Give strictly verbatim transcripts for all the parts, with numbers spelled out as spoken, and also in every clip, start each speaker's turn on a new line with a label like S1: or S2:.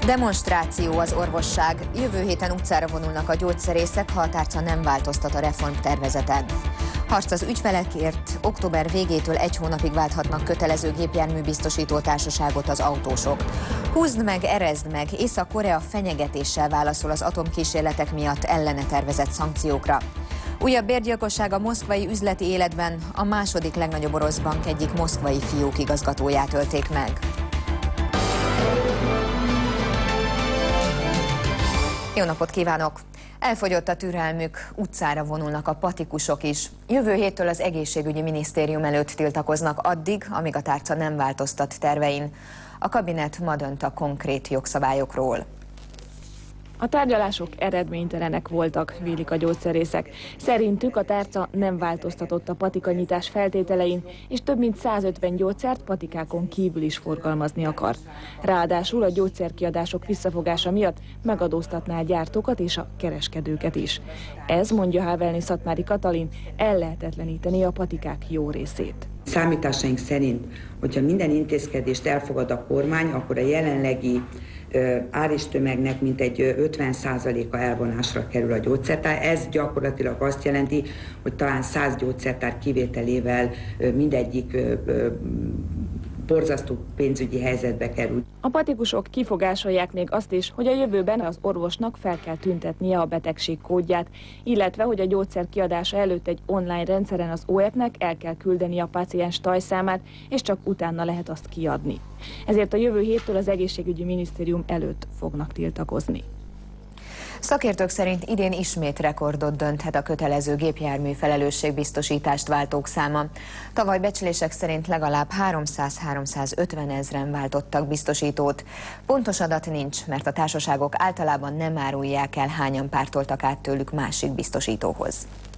S1: Demonstráció az orvosság. Jövő héten utcára vonulnak a gyógyszerészek, ha a tárca nem változtat a reformtervezeten. Harc az ügyfelekért. Október végétől egy hónapig válthatnak kötelező gépjárműbiztosító társaságot az autósok. Húzd meg, erezd meg! Észak-Korea fenyegetéssel válaszol az atomkísérletek miatt ellene tervezett szankciókra. Újabb bérgyilkosság a moszkvai üzleti életben. A második legnagyobb orosz bank egyik moszkvai fiók igazgatóját ölték meg. Jó napot kívánok! Elfogyott a türelmük, utcára vonulnak a patikusok is. Jövő héttől az egészségügyi minisztérium előtt tiltakoznak addig, amíg a tárca nem változtat tervein. A kabinet ma dönt a konkrét jogszabályokról.
S2: A tárgyalások eredménytelenek voltak, vélik a gyógyszerészek. Szerintük a tárca nem változtatott a patikanyitás feltételein, és több mint százötven gyógyszert patikákon kívül is forgalmazni akar. Ráadásul a gyógyszerkiadások visszafogása miatt megadóztatná a gyártókat és a kereskedőket is. Ez, mondja Hávelni Szatmári Katalin, ellehetetlenítené a patikák jó részét.
S3: Számításaink szerint, hogyha minden intézkedést elfogad a kormány, akkor a jelenlegi áristömegnek mintegy ötven százaléka elvonásra kerül a gyógyszertár. Ez gyakorlatilag azt jelenti, hogy talán száz gyógyszertár kivételével mindegyik borzasztó pénzügyi helyzetbe kerül.
S2: A patikusok kifogásolják még azt is, hogy a jövőben az orvosnak fel kell tüntetnie a betegség kódját, illetve hogy a gyógyszer kiadása előtt egy online rendszeren az o e-nek el kell küldeni a páciens tajszámát, és csak utána lehet azt kiadni. Ezért a jövő héttől az egészségügyi minisztérium előtt fognak tiltakozni.
S1: Szakértők szerint idén ismét rekordot dönthet a kötelező gépjármű felelősségbiztosítást váltók száma. Tavaly becslések szerint legalább háromszáz-háromszázötven ezren váltottak biztosítót. Pontos adat nincs, mert a társaságok általában nem árulják el, hányan pártoltak át tőlük másik biztosítóhoz.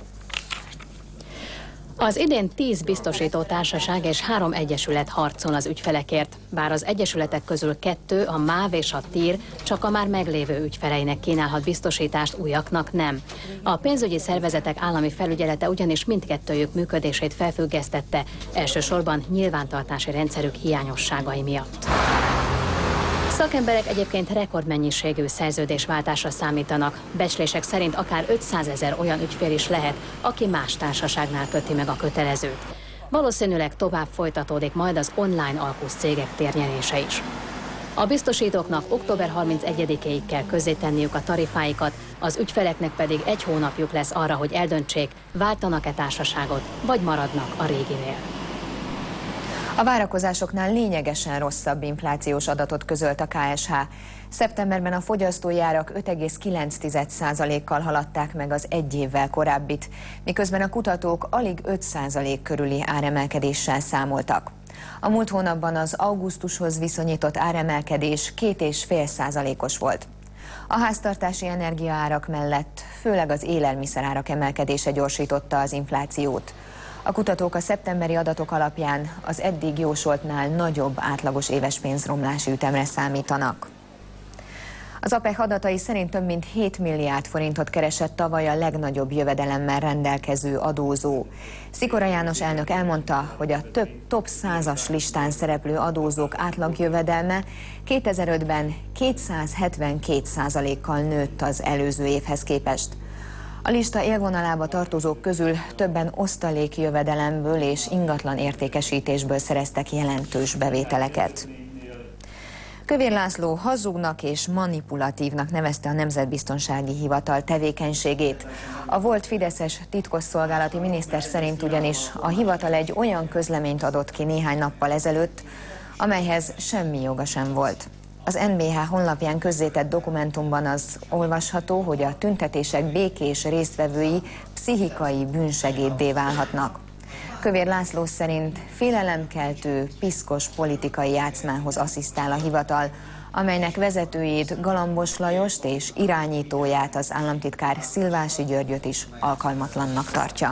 S4: Az idén tíz biztosító társaság és három egyesület harcol az ügyfelekért, bár az egyesületek közül kettő, a MÁV és a TÍR csak a már meglévő ügyfeleinek kínálhat biztosítást, újaknak nem. A pénzügyi szervezetek állami felügyelete ugyanis mindkettőjük működését felfüggesztette, elsősorban nyilvántartási rendszerük hiányosságai miatt. Szakemberek egyébként rekordmennyiségű szerződésváltásra számítanak. Becslések szerint akár ötszázezer olyan ügyfél is lehet, aki más társaságnál köti meg a kötelezőt. Valószínűleg tovább folytatódik majd az online alkusz cégek térnyerése is. A biztosítóknak október harmincegyedikéig kell közzétenniük a tarifáikat, az ügyfeleknek pedig egy hónapjuk lesz arra, hogy eldöntsék, váltanak-e társaságot, vagy maradnak a réginél.
S1: A várakozásoknál lényegesen rosszabb inflációs adatot közölt a ká es há. Szeptemberben a fogyasztói árak öt egész kilenc százalékkal haladták meg az egy évvel korábbit, miközben a kutatók alig öt százalék körüli áremelkedéssel számoltak. A múlt hónapban az augusztushoz viszonyított áremelkedés két egész öt százalékos volt. A háztartási energiaárak mellett főleg az élelmiszerárak emelkedése gyorsította az inflációt. A kutatók a szeptemberi adatok alapján az eddig jósoltnál nagyobb átlagos éves pénzromlási ütemre számítanak. Az á pé e há adatai szerint több mint hét milliárd forintot keresett tavaly a legnagyobb jövedelemmel rendelkező adózó. Szikora János elnök elmondta, hogy a több top százas listán szereplő adózók átlagjövedelme kétezer-ötben kétszázhetvenkét százalékkal nőtt az előző évhez képest. A lista élvonalába tartozók közül többen osztalékjövedelemből és ingatlan értékesítésből szereztek jelentős bevételeket. Kövér László hazugnak és manipulatívnak nevezte a Nemzetbiztonsági Hivatal tevékenységét. A volt fideszes titkosszolgálati miniszter szerint ugyanis a hivatal egy olyan közleményt adott ki néhány nappal ezelőtt, amelyhez semmi joga sem volt. Az en bé há honlapján közzétett dokumentumban az olvasható, hogy a tüntetések békés résztvevői pszichikai bűnsegéddé válhatnak. Kövér László szerint félelemkeltő, piszkos politikai játszmához asszisztál a hivatal, amelynek vezetőjét, Galambos Lajost és irányítóját, az államtitkár Szilvási Györgyöt is alkalmatlannak tartja.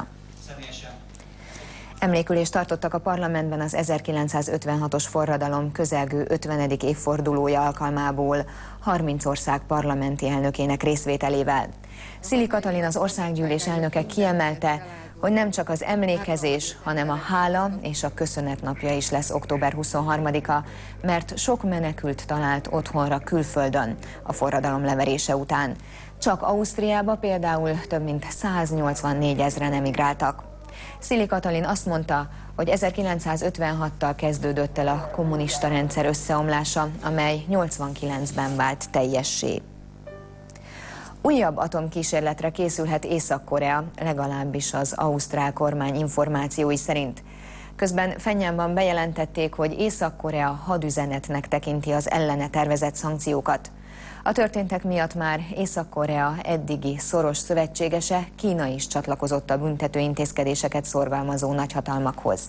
S1: Emlékülést tartottak a parlamentben az ezerkilencszázötvenhatos forradalom közelgő ötvenedik évfordulója alkalmából harminc ország parlamenti elnökének részvételével. Szili Katalin, az országgyűlés elnöke kiemelte, hogy nem csak az emlékezés, hanem a hála és a köszönet napja is lesz október huszonharmadika, mert sok menekült talált otthonra külföldön a forradalom leverése után. Csak Ausztriába például több mint száznyolcvannégy ezren emigráltak. Szili Katalin azt mondta, hogy ezerkilencszázötvenhattal kezdődött el a kommunista rendszer összeomlása, amely nyolcvankilencben vált teljessé. Újabb atomkísérletre készülhet Észak-Korea, legalábbis az ausztrál kormány információi szerint. Közben Phenjanban bejelentették, hogy Észak-Korea hadüzenetnek tekinti az ellene tervezett szankciókat. A történtek miatt már Észak-Korea eddigi szoros szövetségese, Kína is csatlakozott a büntető intézkedéseket szorgalmazó nagyhatalmakhoz.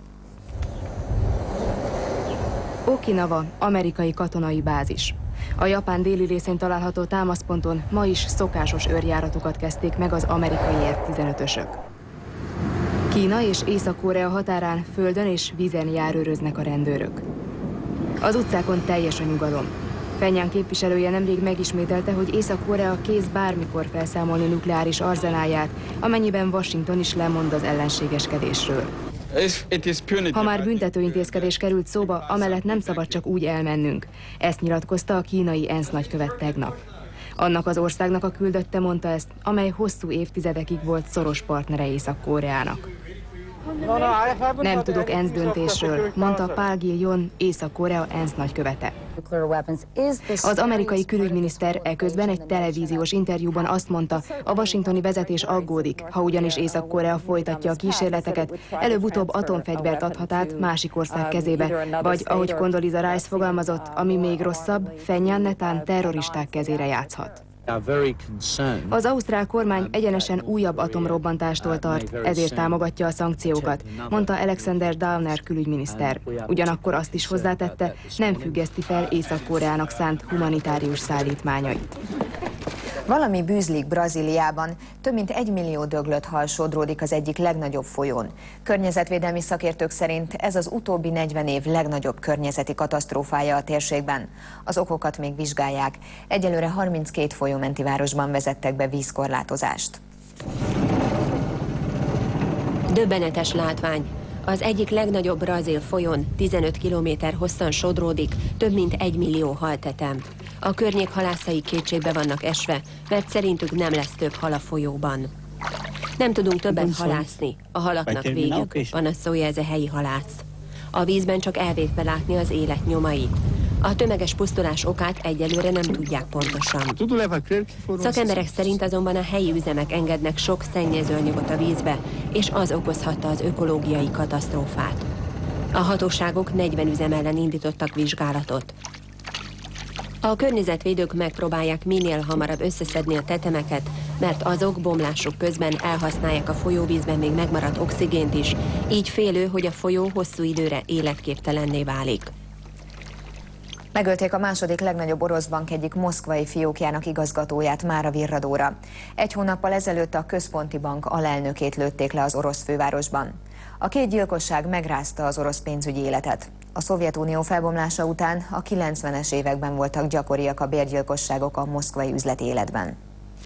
S5: Okinawa, amerikai katonai bázis. A Japán déli részén található támaszponton ma is szokásos őrjáratokat kezdték meg az amerikai F tizenötösök. Kína és Észak-Korea határán földön és vízen járőröznek a rendőrök. Az utcákon teljes a nyugalom. Phenjan képviselője nemrég megismételte, hogy Észak-Korea kész bármikor felszámolni nukleáris arzenáját, amennyiben Washington is lemond az ellenségeskedésről. Ha már büntetőintézkedés került szóba, amellett nem szabad csak úgy elmennünk. Ezt nyilatkozta a kínai ENSZ nagykövet tegnap. Annak az országnak a küldötte mondta ezt, amely hosszú évtizedekig volt szoros partnere Észak-Koreának. Nem tudok ENSZ döntésről, mondta Park Gil-yon, Észak-Korea ENSZ nagykövete. Az amerikai külügyminiszter eközben egy televíziós interjúban azt mondta, a washingtoni vezetés aggódik, ha ugyanis Észak-Korea folytatja a kísérleteket, előbb-utóbb atomfegyvert adhat át másik ország kezébe, vagy ahogy Condoleezza Rice fogalmazott, ami még rosszabb, Phenjan netán terroristák kezére játszhat. Az ausztrál kormány egyenesen újabb atomrobbantástól tart, ezért támogatja a szankciókat, mondta Alexander Downer külügyminiszter. Ugyanakkor azt is hozzátette, nem függeszti fel Észak-Koreának szánt humanitárius szállítmányait.
S1: Valami bűzlik Brazíliában, több mint egy millió döglött hal sodródik az egyik legnagyobb folyón. Környezetvédelmi szakértők szerint ez az utóbbi negyven év legnagyobb környezeti katasztrófája a térségben. Az okokat még vizsgálják. Egyelőre harminckét folyómenti városban vezettek be vízkorlátozást.
S6: Döbbenetes látvány. Az egyik legnagyobb brazil folyón tizenöt kilométer hosszan sodródik, több mint egy millió haltetem. A környék halászai kétségbe vannak esve, mert szerintük nem lesz több hal a folyóban. Nem tudunk többet halászni, a halaknak végük, panaszolja ez a helyi halász. A vízben csak elvétve látni az élet nyomait. A tömeges pusztulás okát egyelőre nem tudják pontosan. Szakemberek szerint azonban a helyi üzemek engednek sok szennyezőanyagot a vízbe, és az okozhatta az ökológiai katasztrófát. A hatóságok negyven üzem ellen indítottak vizsgálatot. A környezetvédők megpróbálják minél hamarabb összeszedni a tetemeket, mert azok bomlások közben elhasználják a folyóvízben még megmaradt oxigént is, így félő, hogy a folyó hosszú időre életképtelenné válik.
S1: Megölték a második legnagyobb orosz bank egyik moszkvai fiókjának igazgatóját, Mára Virradóra. Egy hónappal ezelőtt a központi bank alelnökét lőtték le az orosz fővárosban. A két gyilkosság megrázta az orosz pénzügyi életet. A Szovjetunió felbomlása után a kilencvenes években voltak gyakoriak a bérgyilkosságok a moszkvai üzleti életben.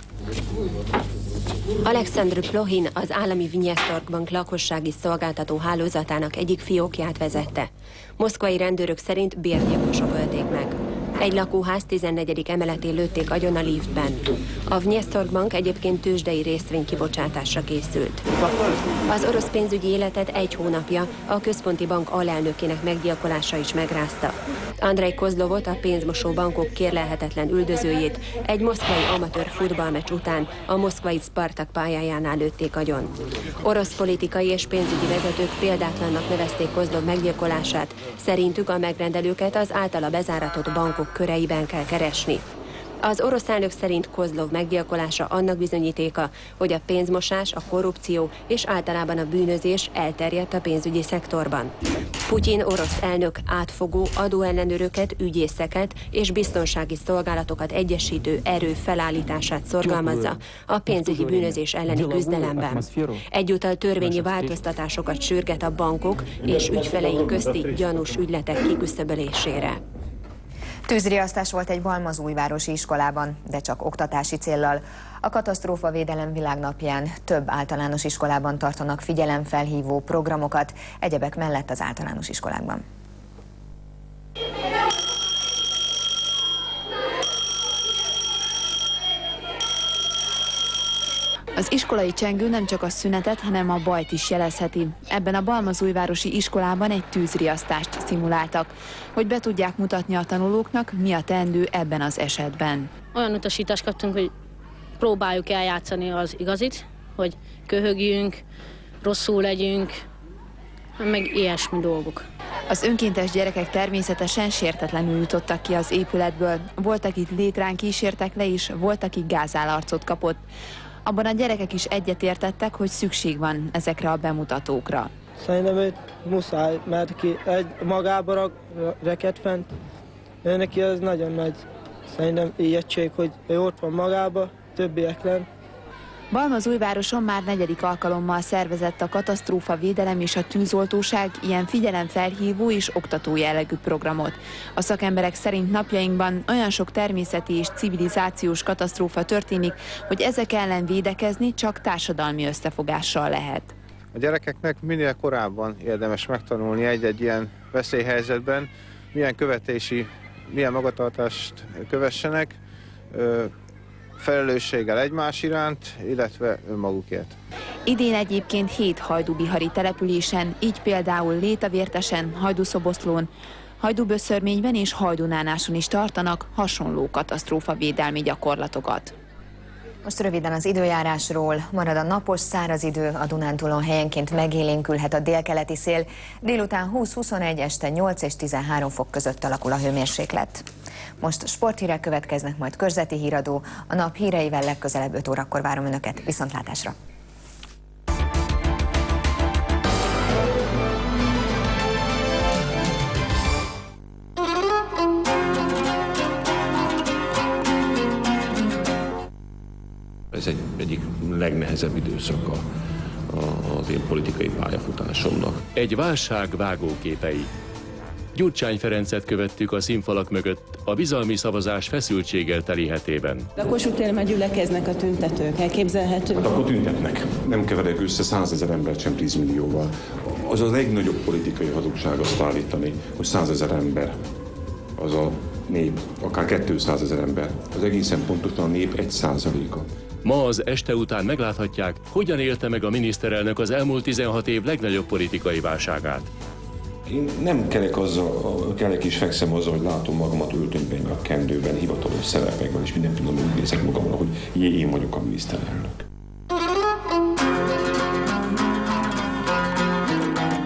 S6: Alexandr Plohin az állami Vnyesztorg bank lakossági szolgáltató hálózatának egyik fiókját vezette. Moszkvai rendőrök szerint bérgyilkosok ölték meg. Egy lakóház tizennegyedik emeletén lőtték agyon a liftben. A Vnyesztorg bank egyébként tőzsdei részvény kibocsátásra készült. Az orosz pénzügyi életet egy hónapja a központi bank alelnökének meggyilkolása is megrázta. Andrei Kozlovot, a pénzmosó bankok kérlelhetetlen üldözőjét egy moszkvai amatőr futballmeccs után a moszkvai Spartak pályájánál lőtték agyon. Orosz politikai és pénzügyi vezetők példátlannak nevezték Kozlov meggyilkolását, szerintük a megrendelőket az általa bezáratott bankok köreiben kell keresni. Az orosz elnök szerint Kozlov meggyilkolása annak bizonyítéka, hogy a pénzmosás, a korrupció és általában a bűnözés elterjedt a pénzügyi szektorban. Putyin orosz elnök átfogó adóellenőröket, ügyészeket és biztonsági szolgálatokat egyesítő erő felállítását szorgalmazza a pénzügyi bűnözés elleni küzdelemben. Egyúttal törvényi változtatásokat sürget a bankok és ügyfeleink közti gyanús ügyletek kiküszöbölésére.
S1: Tűzriasztás volt egy balmazújvárosi iskolában, de csak oktatási céllal. A katasztrófavédelem világnapján több általános iskolában tartanak figyelemfelhívó programokat, egyebek mellett az általános iskolákban.
S5: Az iskolai csengő nem csak a szünetet, hanem a bajt is jelezheti. Ebben a balmazújvárosi iskolában egy tűzriasztást szimuláltak, hogy be tudják mutatni a tanulóknak, mi a teendő ebben az esetben.
S7: Olyan utasítást kaptunk, hogy próbáljuk eljátszani az igazit, hogy köhögjünk, rosszul legyünk, meg ilyesmi dolgok.
S5: Az önkéntes gyerekek természetesen sértetlenül jutottak ki az épületből. Volt, akit létrán kísértek le is, volt, aki gázálarcot kapott. Abban a gyerekek is egyetértettek, hogy szükség van ezekre a bemutatókra.
S8: Szerintem őt muszáj, mert ki egy magába reked fent, ő neki az nagyon nagy, szerintem ijegység, hogy ő ott van magába, többiek lenn.
S5: Balmazújvároson már negyedik alkalommal szervezett a katasztrófavédelem és a tűzoltóság ilyen figyelemfelhívó és oktató jellegű programot. A szakemberek szerint napjainkban olyan sok természeti és civilizációs katasztrófa történik, hogy ezek ellen védekezni csak társadalmi összefogással lehet.
S9: A gyerekeknek minél korábban érdemes megtanulni egy-egy ilyen veszélyhelyzetben, milyen követési, milyen magatartást kövessenek, felelősséggel egymás iránt, illetve önmagukért.
S5: Idén egyébként hét hajdúbihari településen, így például Létavértesen, Hajdúszoboszlón, Hajdúböszörményben és Hajdúnánáson is tartanak hasonló katasztrófavédelmi gyakorlatokat.
S1: Most röviden az időjárásról. Marad a napos, száraz idő, a Dunántúlon helyenként megélénkülhet a délkeleti szél. Délután húsz-huszonegy, este nyolc és tizenhárom fok között alakul a hőmérséklet. Most sporthírek következnek, majd körzeti híradó. A nap híreivel legközelebb öt órakor várom Önöket. Viszontlátásra!
S10: Ez egy egyik legnehezebb időszaka az én politikai pályafutásomnak.
S11: Egy válság vágóképei. Gyurcsány Ferencet követtük a színfalak mögött a bizalmi szavazás feszültséggel teli hetében.
S12: A Kossuth téren gyülekeznek a tüntetők, elképzelhető?
S10: Hát akkor tüntetnek. Nem keverek össze százezer embert sem tíz millióval. Az a legnagyobb politikai hazugság azt állítani, hogy százezer ember az a nép, akár kétszázezer ember. Az egészen pontosan a nép egy százaléka.
S11: Ma az este után megláthatják, hogyan élte meg a miniszterelnök az elmúlt tizenhat év legnagyobb politikai válságát.
S10: Én nem kelek, azzal, kelek és fekszem azzal, hogy látom magamat öltönyben, a kendőben, hivatalos szerepekben, és mindent tudom, úgy nézek magamra, hogy jé, én vagyok a miniszterelnök.